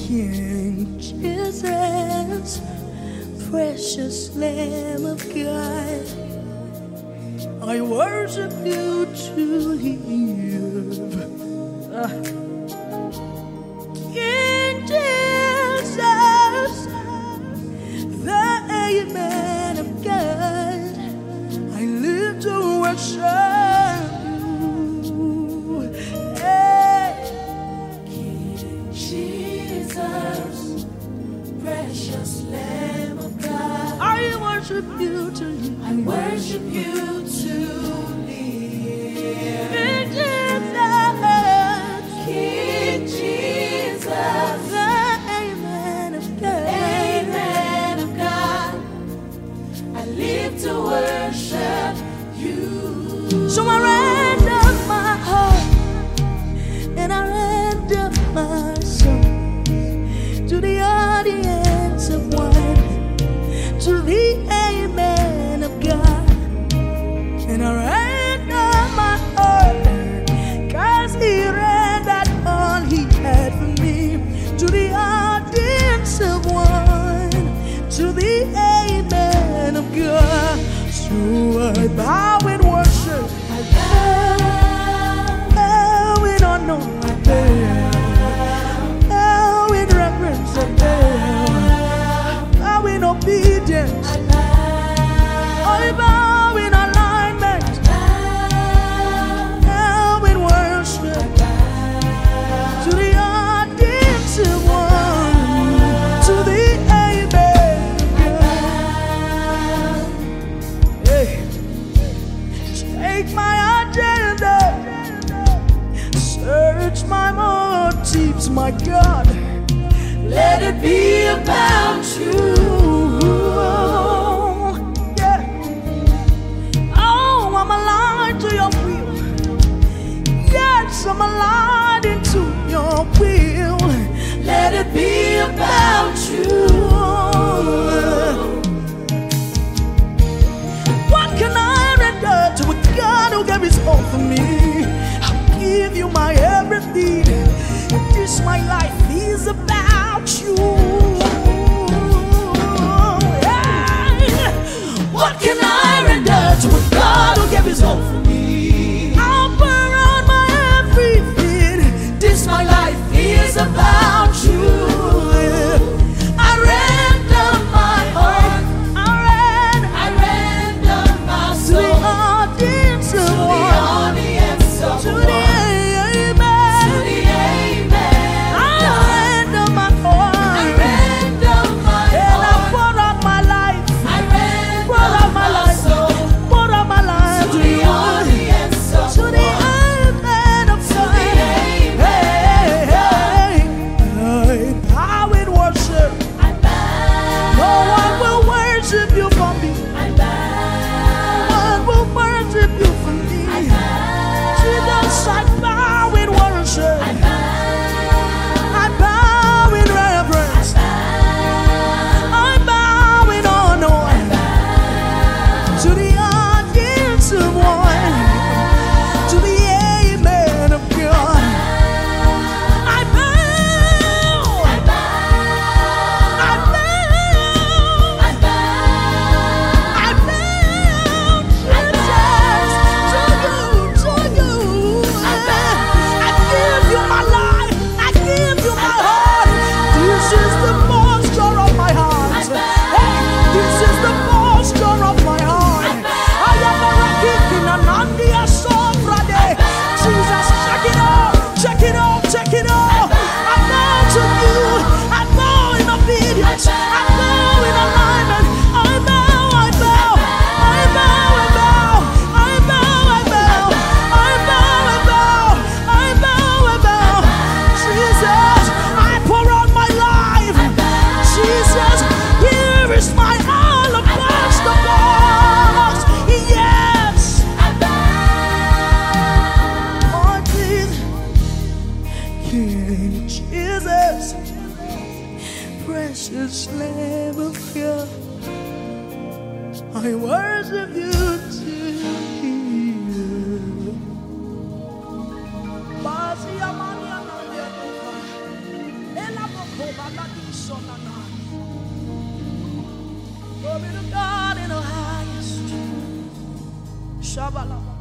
King Jesus, precious Lamb of God, I worship you to live. King Jesus, the Amen of God, I live to worship you. Hey. King Jesus, precious Lamb of God, I worship you to live. I worship you to live. King Jesus, the Amen of God, Amen of God, I live to worship you. So I render my heart and I render my soul to the audience of one, to the Amen of God. And I render my heart, 'cause He rendered all He had for me, to the audience of one, to the Amen of God. So I bow in worship, I bow, bow in honor, I bow in reverence, I bow in obedience, I bow, I bow in alignment, bow in worship, to the audience of one, to the Amen of God. Hey. Take my agenda, search my motives, my God. let it be about you. Yeah. Oh, I'm aligned to your will. Yes, I'm aligned into your will. Let it be about you. What can I render to a God who gave His all for me? I'll give you my everything. This my life is about you. Yeah. What can I render to a God who gave His all for me? I'll burn out my everything. This my life is about you. I render my heart, I render my To the soul audience to of the one, audience of to one, the Amen. to the Amen. I render my I heart, render my and I heart, pour out my life, I pour out render my my life, soul pour out my life to to the you, audience of to the one. Amen of God. the Amen of Hey, I bow in worship. I bow, No one will worship you for me. I bow, No one will worship you for me. I bow, Jesus, I bow in worship. I bow, I bow in reverence. I bow in honor to the audience of one, to the Amen of God. I bow, I bow, I bow, I bow, I bow, Jesus, to you. I give you my life, I give you my heart. This is the posture of my heart. Hey, this is the posture of my heart. I am a rocket in an Andia Sobrade. Jesus, check it out, check it out, check it out. I bow to you, I bow in obedience, I bow in alignment. I bow, I bow, I bow, I bow, I bow, I bow, I bow, I bow, I bow, I bow. Jesus, I pour out my life. Jesus, here is my alabaster box. Yes, I bow. oh Jesus, King Jesus, precious Lamb of God, I worship you to you. Basi amani amani. Ela Oh, glory to God in the highest. Shabbat.